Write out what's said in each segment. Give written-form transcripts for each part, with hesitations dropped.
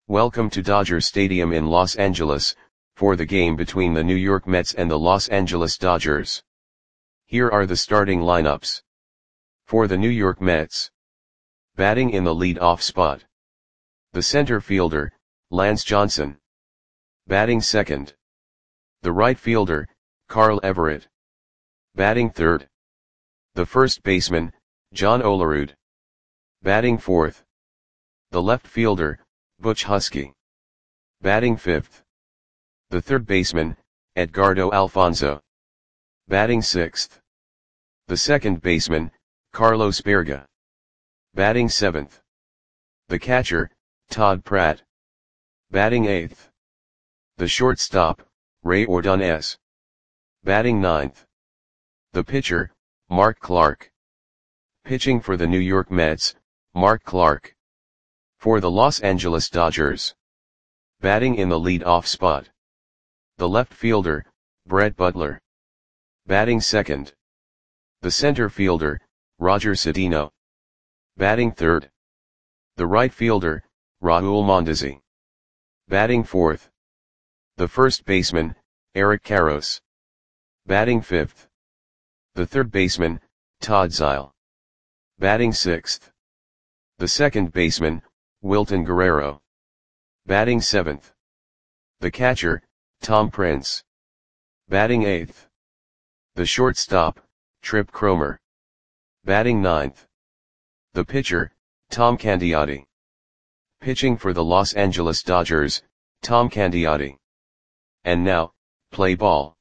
Welcome to Dodger Stadium in Los Angeles, for the game between the New York Mets and the Los Angeles Dodgers. Here are the starting lineups. For the New York Mets. Batting in the lead-off spot. The center fielder, Lance Johnson. Batting second. The right fielder, Carl Everett. Batting third. The first baseman, John Olerud. Batting fourth. The left fielder, Butch Huskey. Batting fifth. The third baseman, Edgardo Alfonzo. Batting sixth. The second baseman, Carlos Berga. Batting seventh. The catcher, Todd Pratt. Batting eighth. The shortstop, Ray Ordonez. Batting ninth. The pitcher, Mark Clark. Pitching for the New York Mets, Mark Clark. For the Los Angeles Dodgers. Batting in the lead-off spot. The left fielder, Brett Butler. Batting second. The center fielder, Roger Cedeno. Batting third. The right fielder, Raul Mondesi. Batting fourth. The first baseman, Eric Karros. Batting fifth. The third baseman, Todd Zeile. Batting sixth. The second baseman, Wilton Guerrero. Batting seventh. The catcher, Tom Prince. Batting eighth. The shortstop, Trip Cromer. Batting ninth. The pitcher, Tom Candiotti. Pitching for the Los Angeles Dodgers, Tom Candiotti. And now, play ball.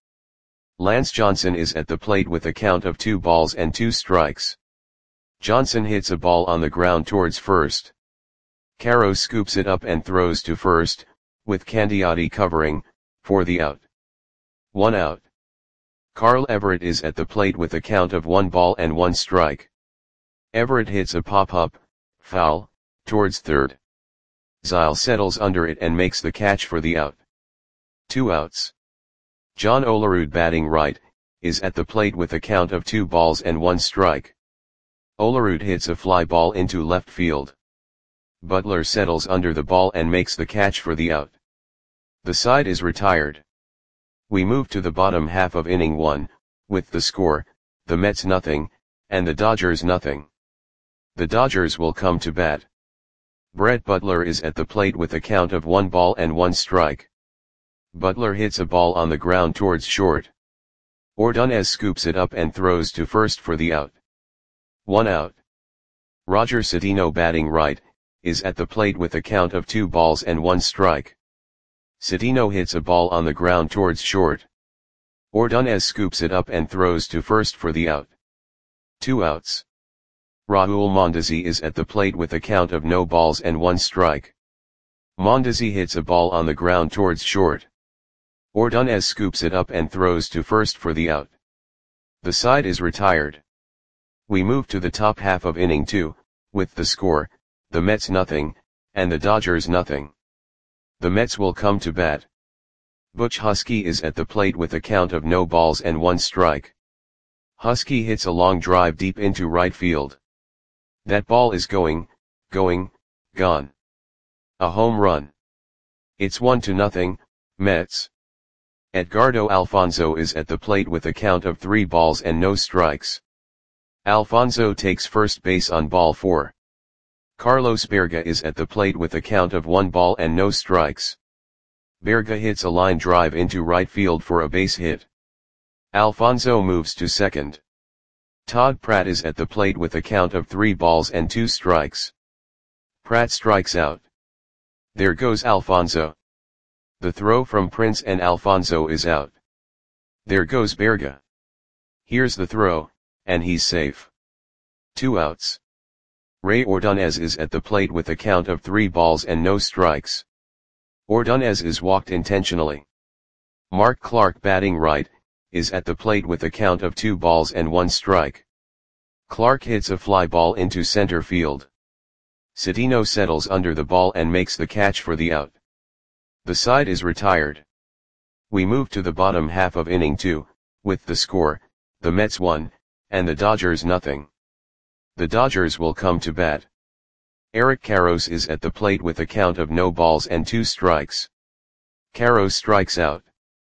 Lance Johnson is at the plate with a count of 2 balls and 2 strikes. Johnson hits a ball on the ground towards first. Karros scoops it up and throws to first, with Candiotti covering, for the out. 1 out. Carl Everett is at the plate with a count of 1 ball and 1 strike. Everett hits a pop-up, foul, towards third. Zeile settles under it and makes the catch for the out. 2 outs. John Olerud, batting right, is at the plate with a count of 2 balls and 1 strike. Olerud hits a fly ball into left field. Butler settles under the ball and makes the catch for the out. The side is retired. We move to the bottom half of inning 1, with the score, the Mets nothing, and the Dodgers nothing. The Dodgers will come to bat. Brett Butler is at the plate with a count of 1 ball and 1 strike. Butler hits a ball on the ground towards short. Ordonez scoops it up and throws to first for the out. 1 out. Roger Cedeno, batting right, is at the plate with a count of 2 balls and 1 strike. Cedeno hits a ball on the ground towards short. Ordonez scoops it up and throws to first for the out. 2 outs. Raul Mondesi is at the plate with a count of no balls and 1 strike. Mondesi hits a ball on the ground towards short. Ordonez scoops it up and throws to first for the out. The side is retired. We move to the top half of inning 2, with the score, the Mets nothing, and the Dodgers nothing. The Mets will come to bat. Butch Huskey is at the plate with a count of no balls and 1 strike. Huskey hits a long drive deep into right field. That ball is gone. A home run. It's 1-0, Mets. Edgardo Alfonzo is at the plate with a count of 3 balls and no strikes. Alfonzo takes first base on ball 4. Carlos Berga is at the plate with a count of 1 ball and no strikes. Berga hits a line drive into right field for a base hit. Alfonzo moves to second. Todd Pratt is at the plate with a count of 3 balls and 2 strikes. Pratt strikes out. There goes Alfonzo. The throw from Prince and Alfonzo is out. There goes Berga. Here's the throw, and he's safe. 2 outs. Ray Ordonez is at the plate with a count of 3 balls and no strikes. Ordonez is walked intentionally. Mark Clark, batting right, is at the plate with a count of 2 balls and 1 strike. Clark hits a fly ball into center field. Cedeno settles under the ball and makes the catch for the out. The side is retired. We move to the bottom half of inning 2, with the score, the Mets 1, and the Dodgers nothing. The Dodgers will come to bat. Eric Karros is at the plate with a count of no balls and 2 strikes. Karros strikes out.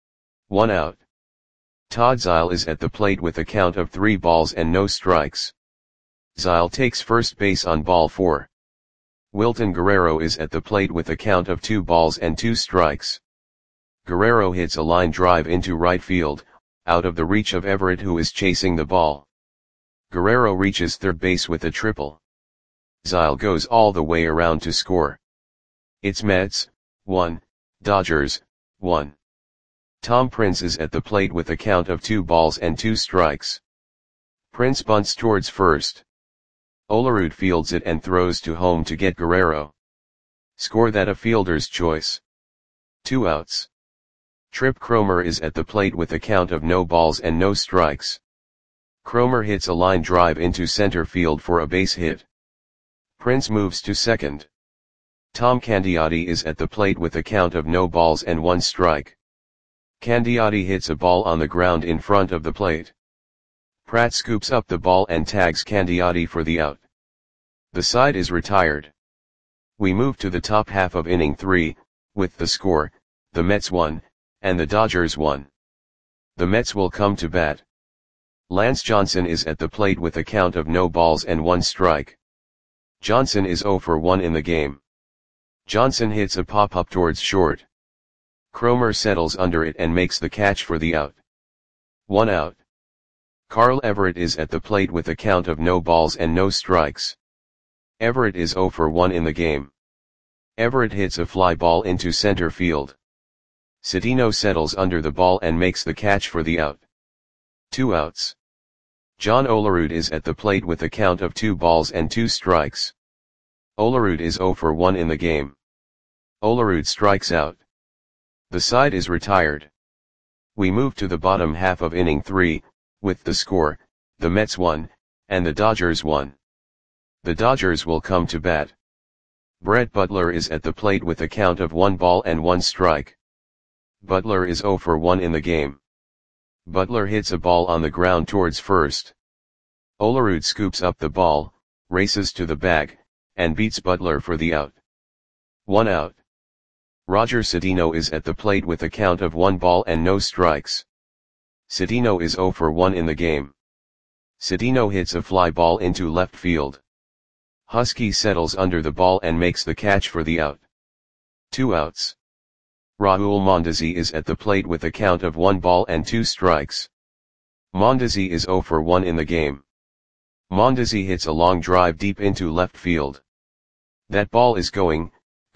1 out. Todd Zeile is at the plate with a count of 3 balls and no strikes. Zeile takes first base on ball 4. Wilton Guerrero is at the plate with a count of 2 balls and 2 strikes. Guerrero hits a line drive into right field, out of the reach of Everett, who is chasing the ball. Guerrero reaches third base with a triple. Zeile goes all the way around to score. It's Mets, 1, Dodgers, 1. Tom Prince is at the plate with a count of 2 balls and 2 strikes. Prince bunts towards first. Olerud fields it and throws to home to get Guerrero. Score that a fielder's choice. 2 outs. Trip Cromer is at the plate with a count of no balls and no strikes. Cromer hits a line drive into center field for a base hit. Prince moves to second. Tom Candiotti is at the plate with a count of no balls and 1 strike. Candiotti hits a ball on the ground in front of the plate. Pratt scoops up the ball and tags Candiotti for the out. The side is retired. We move to the top half of inning 3, with the score, the Mets 1, and the Dodgers 1. The Mets will come to bat. Lance Johnson is at the plate with a count of no balls and 1 strike. Johnson is 0 for 1 in the game. Johnson hits a pop-up towards short. Cromer settles under it and makes the catch for the out. 1 out. Carl Everett is at the plate with a count of no balls and no strikes. Everett is 0 for 1 in the game. Everett hits a fly ball into center field. Cedeno settles under the ball and makes the catch for the out. 2 outs. John Olerud is at the plate with a count of 2 balls and 2 strikes. Olerud is 0 for 1 in the game. Olerud strikes out. The side is retired. We move to the bottom half of inning 3, with the score, the Mets 1, and the Dodgers 1. The Dodgers will come to bat. Brett Butler is at the plate with a count of 1 ball and 1 strike. Butler is 0 for 1 in the game. Butler hits a ball on the ground towards first. Olerud scoops up the ball, races to the bag, and beats Butler for the out. 1 out. Roger Cedeno is at the plate with a count of 1 ball and no strikes. Cedeno is 0 for 1 in the game. Cedeno hits a fly ball into left field. Husky settles under the ball and makes the catch for the out. 2 outs. Raul Mondesi is at the plate with a count of 1 ball and 2 strikes. Mondesi is 0 for 1 in the game. Mondesi hits a long drive deep into left field. That ball is gone.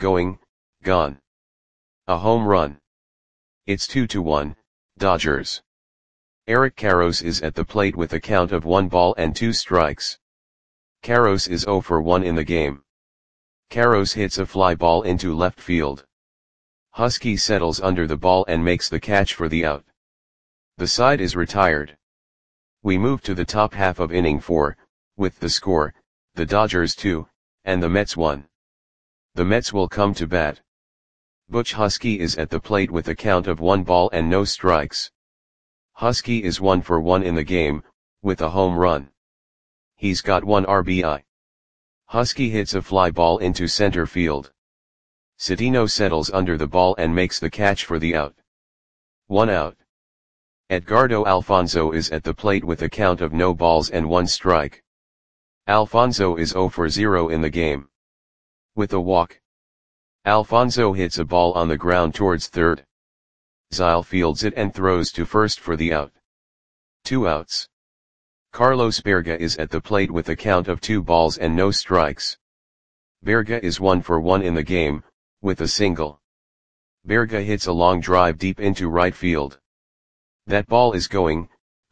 A home run. It's 2-1, Dodgers. Eric Karros is at the plate with a count of 1 ball and 2 strikes. Karros is 0 for 1 in the game. Karros hits a fly ball into left field. Husky settles under the ball and makes the catch for the out. The side is retired. We move to the top half of inning 4, with the score, the Dodgers 2, and the Mets 1. The Mets will come to bat. Butch Husky is at the plate with a count of 1 ball and no strikes. Husky is 1 for 1 in the game, with a home run. He's got 1 RBI. Husky hits a fly ball into center field. Cedeno settles under the ball and makes the catch for the out. 1 out. Edgardo Alfonzo is at the plate with a count of no balls and 1 strike. Alfonzo is 0 for 0 in the game. With a walk. Alfonzo hits a ball on the ground towards third. Zeile fields it and throws to first for the out. 2 outs. Carlos Berga is at the plate with a count of 2 balls and no strikes. Berga is 1 for 1 in the game, with a single. Berga hits a long drive deep into right field. That ball is gone.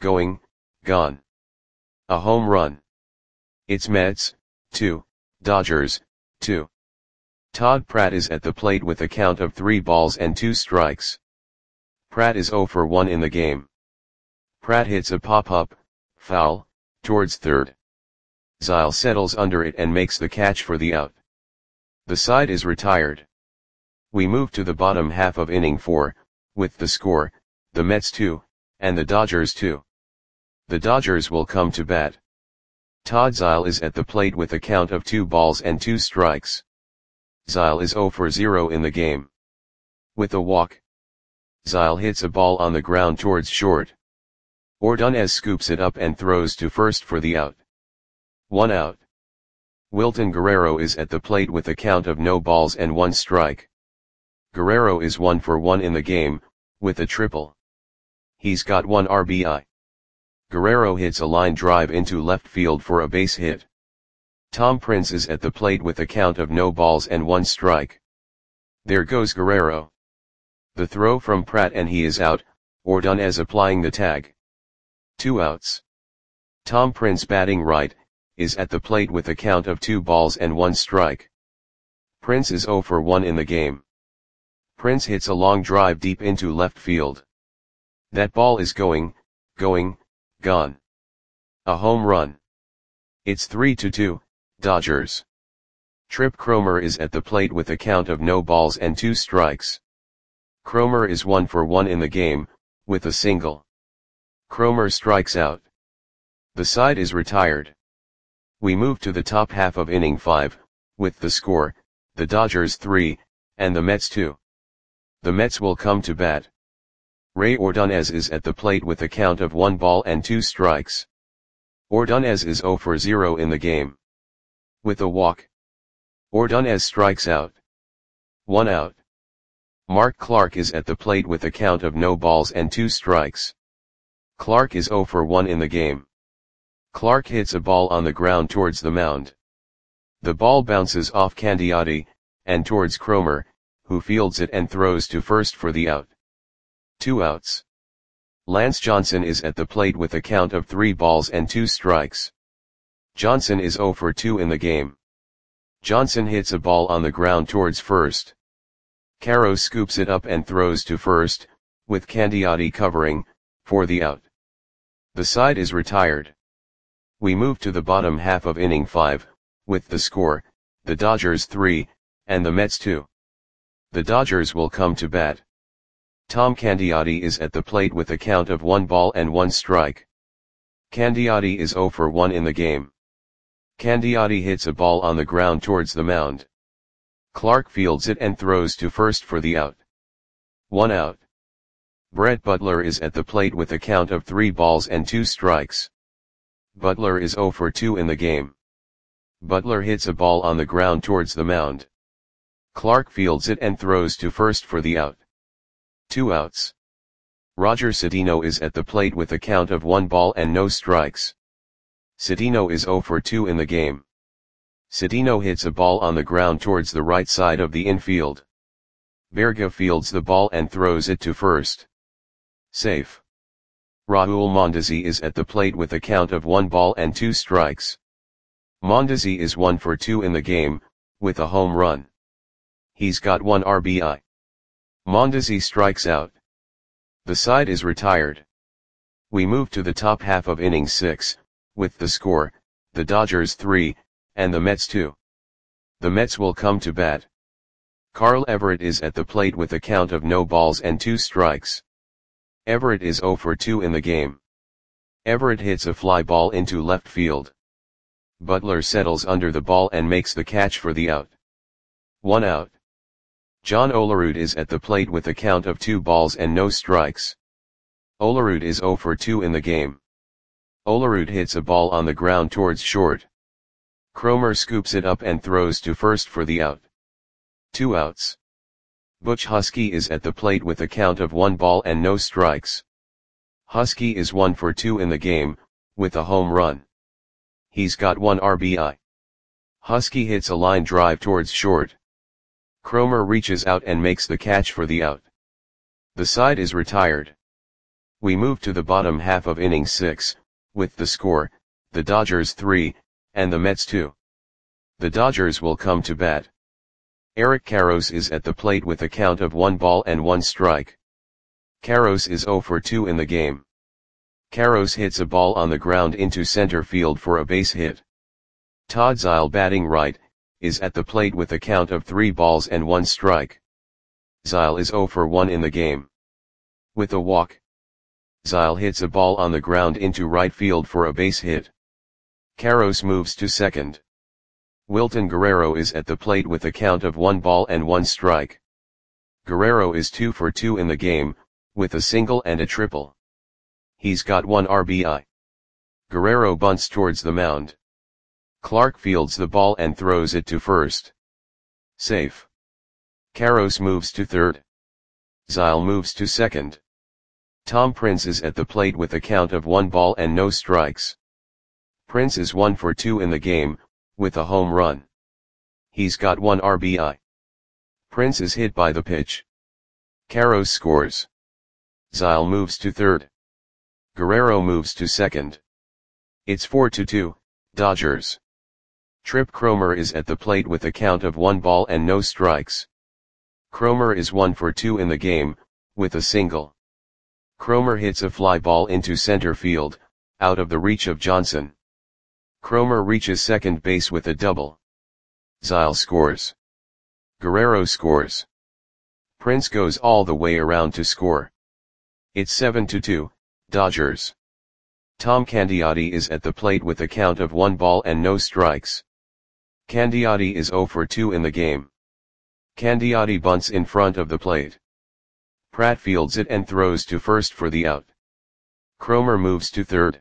A home run. It's Mets, 2, Dodgers, 2. Todd Pratt is at the plate with a count of 3 balls and 2 strikes. Pratt is 0 for 1 in the game. Pratt hits a pop-up, foul, towards third. Zeile settles under it and makes the catch for the out. The side is retired. We move to the bottom half of inning 4, with the score, the Mets 2, and the Dodgers 2. The Dodgers will come to bat. Todd Zeile is at the plate with a count of 2 balls and 2 strikes. Zeile is 0 for 0 in the game. With a walk, Zeile hits a ball on the ground towards short. Ordonez scoops it up and throws to first for the out. 1 out. Wilton Guerrero is at the plate with a count of no balls and 1 strike. Guerrero is 1 for 1 in the game, with a triple. He's got 1 RBI. Guerrero hits a line drive into left field for a base hit. Tom Prince is at the plate with a count of no balls and 1 strike. There goes Guerrero. The throw from Pratt and he is out, Ordonez applying the tag. 2 outs. Tom Prince batting right, is at the plate with a count of 2 balls and 1 strike. Prince is 0 for 1 in the game. Prince hits a long drive deep into left field. That ball is going, gone. A home run. It's 3-2, Dodgers. Trip Cromer is at the plate with a count of no balls and 2 strikes. Cromer is 1 for 1 in the game, with a single. Cromer strikes out. The side is retired. We move to the top half of inning 5, with the score, the Dodgers 3, and the Mets 2. The Mets will come to bat. Ray Ordonez is at the plate with a count of 1 ball and 2 strikes. Ordonez is 0 for 0 in the game. With a walk, Ordonez strikes out. 1 out. Mark Clark is at the plate with a count of no balls and 2 strikes. Clark is 0 for 1 in the game. Clark hits a ball on the ground towards the mound. The ball bounces off Candiotti, and towards Cromer, who fields it and throws to first for the out. 2 outs. Lance Johnson is at the plate with a count of 3 balls and 2 strikes. Johnson is 0 for 2 in the game. Johnson hits a ball on the ground towards first. Caro scoops it up and throws to first, with Candiotti covering, for the out. The side is retired. We move to the bottom half of inning 5, with the score, the Dodgers 3, and the Mets 2. The Dodgers will come to bat. Tom Candiotti is at the plate with a count of 1 ball and 1 strike. Candiotti is 0 for 1 in the game. Candiotti hits a ball on the ground towards the mound. Clark fields it and throws to first for the out. 1 out. Brett Butler is at the plate with a count of 3 balls and 2 strikes. Butler is 0 for 2 in the game. Butler hits a ball on the ground towards the mound. Clark fields it and throws to first for the out. 2 outs. Roger Cedeno is at the plate with a count of 1 ball and no strikes. Cedeno is 0 for 2 in the game. Cedeno hits a ball on the ground towards the right side of the infield. Berga fields the ball and throws it to first. Safe. Raul Mondesi is at the plate with a count of 1 ball and 2 strikes. Mondesi is 1 for 2 in the game, with a home run. He's got 1 RBI. Mondesi strikes out. The side is retired. We move to the top half of inning 6, with the score, the Dodgers 3, and the Mets 2. The Mets will come to bat. Carl Everett is at the plate with a count of no balls and 2 strikes. Everett is 0 for 2 in the game. Everett hits a fly ball into left field. Butler settles under the ball and makes the catch for the out. 1 out. John Olerud is at the plate with a count of 2 balls and no strikes. Olerud is 0 for 2 in the game. Olerud hits a ball on the ground towards short. Cromer scoops it up and throws to first for the out. 2 outs. Butch Husky is at the plate with a count of 1 ball and no strikes. Husky is 1 for 2 in the game, with a home run. He's got 1 RBI. Husky hits a line drive towards short. Cromer reaches out and makes the catch for the out. The side is retired. We move to the bottom half of inning 6, with the score, the Dodgers 3, and the Mets 2. The Dodgers will come to bat. Eric Karros is at the plate with a count of 1 ball and 1 strike. Karros is 0 for 2 in the game. Karros hits a ball on the ground into center field for a base hit. Todd Zeile batting right, is at the plate with a count of 3 balls and 1 strike. Zeile is 0 for 1 in the game. With a walk, Zeile hits a ball on the ground into right field for a base hit. Carlos moves to second. Wilton Guerrero is at the plate with a count of 1 ball and 1 strike. Guerrero is 2 for 2 in the game, with a single and a triple. He's got 1 RBI. Guerrero bunts towards the mound. Clark fields the ball and throws it to first. Safe. Carlos moves to third. Zyle moves to second. Tom Prince is at the plate with a count of 1 ball and no strikes. Prince is 1 for 2 in the game, with a home run. He's got 1 RBI. Prince is hit by the pitch. Carlos scores. Zyle moves to third. Guerrero moves to second. It's 4-2, Dodgers. Trip Cromer is at the plate with a count of 1 ball and no strikes. Cromer is 1 for 2 in the game, with a single. Cromer hits a fly ball into center field, out of the reach of Johnson. Cromer reaches second base with a double. Zyle scores. Guerrero scores. Prince goes all the way around to score. It's 7-2, Dodgers. Tom Candiotti is at the plate with a count of 1 ball and no strikes. Candiotti is 0 for 2 in the game. Candiotti bunts in front of the plate. Pratt fields it and throws to first for the out. Cromer moves to third.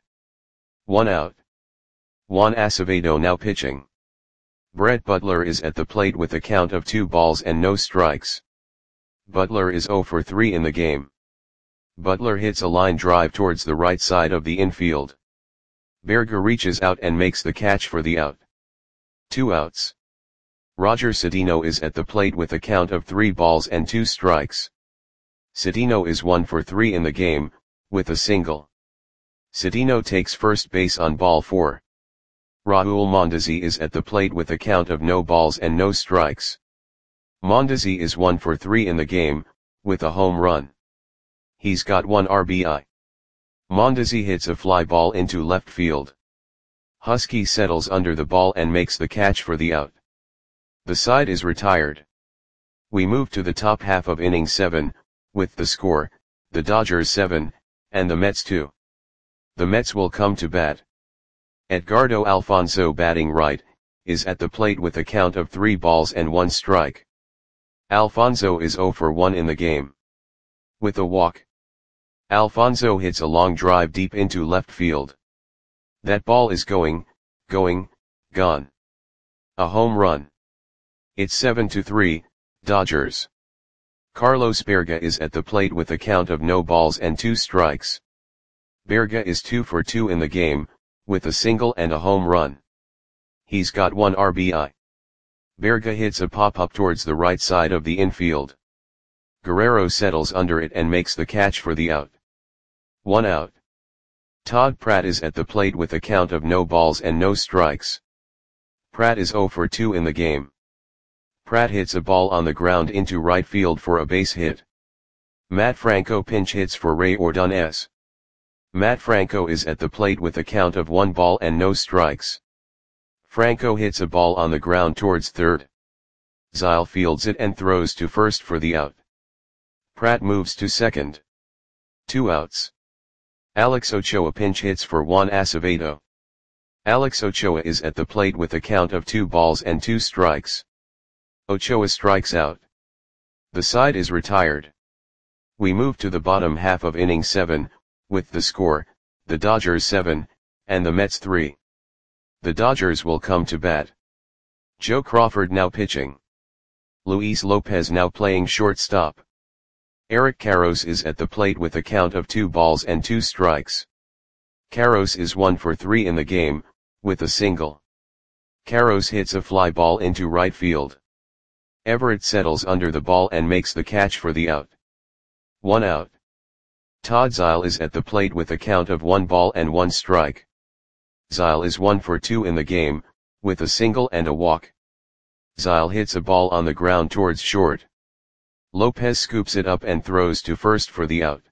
1 out. Juan Acevedo now pitching. Brett Butler is at the plate with a count of 2 balls and no strikes. Butler is 0 for 3 in the game. Butler hits a line drive towards the right side of the infield. Berger reaches out and makes the catch for the out. 2 outs. Roger Cedeno is at the plate with a count of 3 balls and 2 strikes. Cedeno is 1 for 3 in the game, with a single. Cedeno takes first base on ball 4. Raul Mondesi is at the plate with a count of no balls and no strikes. Mondesi is 1 for 3 in the game, with a home run. He's got 1 RBI. Mondesi hits a fly ball into left field. Husky settles under the ball and makes the catch for the out. The side is retired. We move to the top half of inning 7, with the score, the Dodgers 7, and the Mets 2. The Mets will come to bat. Edgardo Alfonso, batting right, is at the plate with a count of 3 balls and 1 strike. Alfonso is 0 for 1 in the game. With a walk. Alfonso hits a long drive deep into left field. That ball is going, gone. A home run. It's 7-3, Dodgers. Carlos Berga is at the plate with a count of no balls and 2 strikes. Berga is 2 for 2 in the game, with a single and a home run. He's got 1 RBI. Berga hits a pop-up towards the right side of the infield. Guerrero settles under it and makes the catch for the out. 1 out. Todd Pratt is at the plate with a count of no balls and no strikes. Pratt is 0 for 2 in the game. Pratt hits a ball on the ground into right field for a base hit. Matt Franco pinch hits for Ray Ordonez. Matt Franco is at the plate with a count of 1 ball and no strikes. Franco hits a ball on the ground towards third. Zyle fields it and throws to first for the out. Pratt moves to second. 2 outs. Alex Ochoa pinch hits for Juan Acevedo. Alex Ochoa is at the plate with a count of 2 balls and 2 strikes. Ochoa strikes out. The side is retired. We move to the bottom half of inning 7, with the score, the Dodgers 7, and the Mets 3. The Dodgers will come to bat. Joe Crawford now pitching. Luis Lopez now playing shortstop. Eric Karros is at the plate with a count of 2 balls and 2 strikes. Karros is 1 for 3 in the game, with a single. Karros hits a fly ball into right field. Everett settles under the ball and makes the catch for the out. 1 out. Todd Zyle is at the plate with a count of 1 ball and 1 strike. Zyle is 1 for 2 in the game, with a single and a walk. Zyle hits a ball on the ground towards short. Lopez scoops it up and throws to first for the out.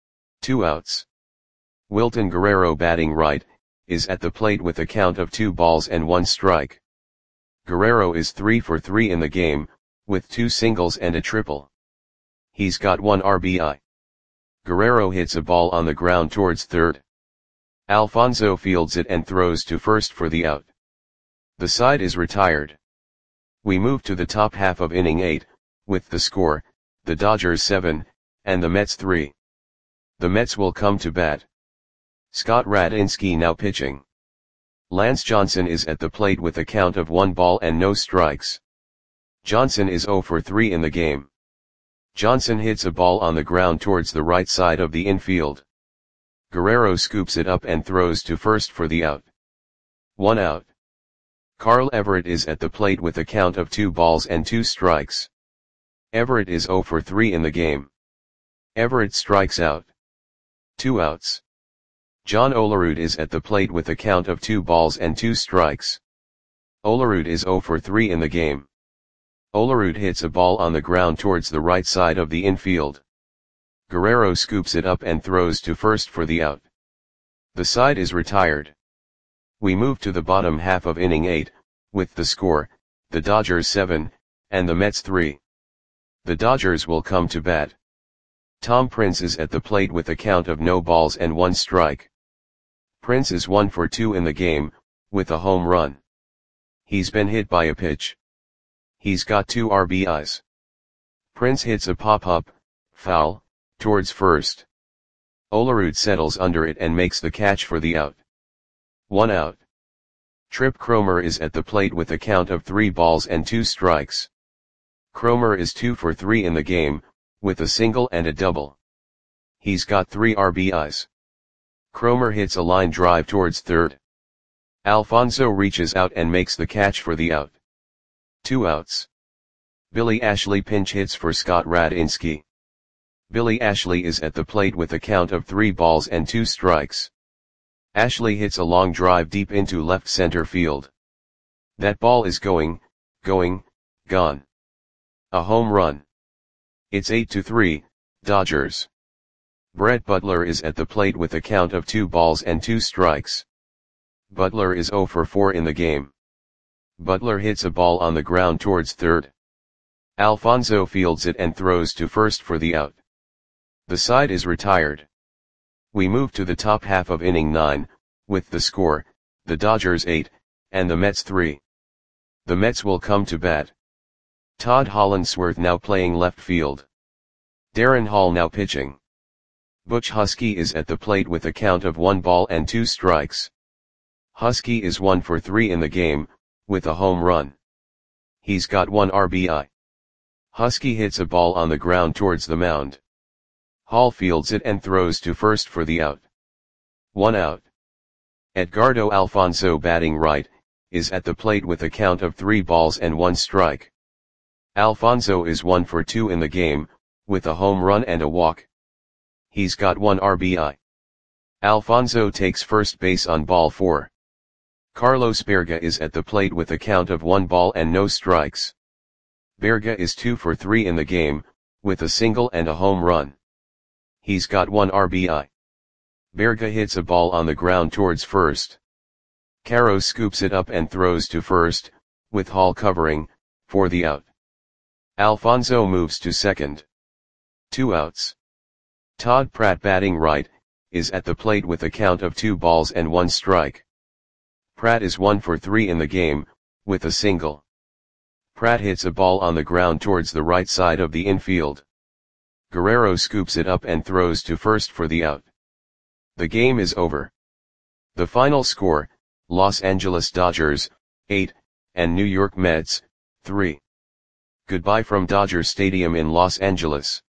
2 outs. Wilton Guerrero, batting right, is at the plate with a count of 2 balls and 1 strike. Guerrero is 3 for 3 in the game, with 2 singles and a triple. He's got 1 RBI. Guerrero hits a ball on the ground towards third. Alfonso fields it and throws to first for the out. The side is retired. We move to the top half of inning 8, with the score, the Dodgers 7, and the Mets 3. The Mets will come to bat. Scott Radinski now pitching. Lance Johnson is at the plate with a count of 1 ball and no strikes. Johnson is 0 for 3 in the game. Johnson hits a ball on the ground towards the right side of the infield. Guerrero scoops it up and throws to first for the out. 1 out. Carl Everett is at the plate with a count of 2 balls and 2 strikes. Everett is 0 for 3 in the game. Everett strikes out. 2 outs. John Olerud is at the plate with a count of 2 balls and 2 strikes. Olerud is 0 for 3 in the game. Olerud hits a ball on the ground towards the right side of the infield. Guerrero scoops it up and throws to first for the out. The side is retired. We move to the bottom half of inning 8, with the score, the Dodgers 7, and the Mets 3. The Dodgers will come to bat. Tom Prince is at the plate with a count of no balls and 1 strike. Prince is 1 for 2 in the game, with a home run. He's been hit by a pitch. He's got 2 RBIs. Prince hits a pop-up, foul, towards first. Olerud settles under it and makes the catch for the out. 1 out. Trip Cromer is at the plate with a count of 3 balls and 2 strikes. Cromer is 2 for 3 in the game, with a single and a double. He's got 3 RBIs. Cromer hits a line drive towards third. Alfonso reaches out and makes the catch for the out. 2 outs. Billy Ashley pinch hits for Scott Radinski. Billy Ashley is at the plate with a count of 3 balls and 2 strikes. Ashley hits a long drive deep into left center field. That ball is going, gone. A home run. It's 8-3, Dodgers. Brett Butler is at the plate with a count of 2 balls and 2 strikes. Butler is 0 for 4 in the game. Butler hits a ball on the ground towards third. Alfonso fields it and throws to first for the out. The side is retired. We move to the top half of inning 9, with the score, the Dodgers 8, and the Mets 3. The Mets will come to bat. Todd Hollandsworth now playing left field. Darren Hall now pitching. Butch Husky is at the plate with a count of 1 ball and 2 strikes. Husky is 1 for 3 in the game, with a home run. He's got 1 RBI. Husky hits a ball on the ground towards the mound. Hall fields it and throws to first for the out. 1 out. Edgardo Alfonso batting right, is at the plate with a count of 3 balls and 1 strike. Alfonso is 1 for 2 in the game, with a home run and a walk. He's got 1 RBI. Alfonso takes first base on ball 4. Carlos Berga is at the plate with a count of 1 ball and no strikes. Berga is 2 for 3 in the game, with a single and a home run. He's got 1 RBI. Berga hits a ball on the ground towards first. Caro scoops it up and throws to first, with Hall covering, for the out. Alfonso moves to second. 2 outs. Todd Pratt batting right, is at the plate with a count of 2 balls and 1 strike. Pratt is 1 for 3 in the game, with a single. Pratt hits a ball on the ground towards the right side of the infield. Guerrero scoops it up and throws to first for the out. The game is over. The final score, Los Angeles Dodgers, 8, and New York Mets, 3. Goodbye from Dodger Stadium in Los Angeles.